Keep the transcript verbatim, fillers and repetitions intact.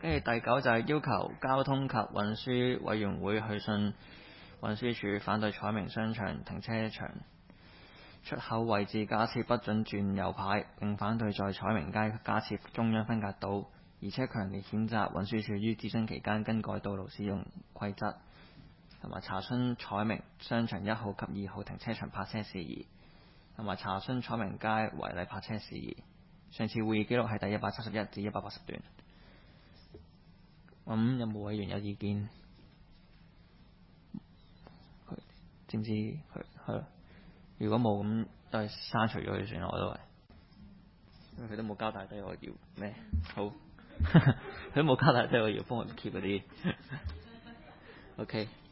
跟住第九就係要求交通及運輸委員會去信運輸署反對彩明商場停車場出口位置加設不准轉右牌，並反對在彩明街加設中央分隔島，而且強烈譴責運輸署於諮詢期間更改道路使用規則，同埋查詢彩明商場一號及二號停車場泊車事宜，同埋查詢彩明街違例泊車事宜。上次會議記錄係第一百七十一至一百八十段。咁、嗯、有冇委員有意見？佢知唔知佢係咯？如果冇咁，都係刪除咗佢算啦。我都係，因為佢都冇交代低我要咩好，佢都冇交代低我要幫佢 keep 嗰啲。OK。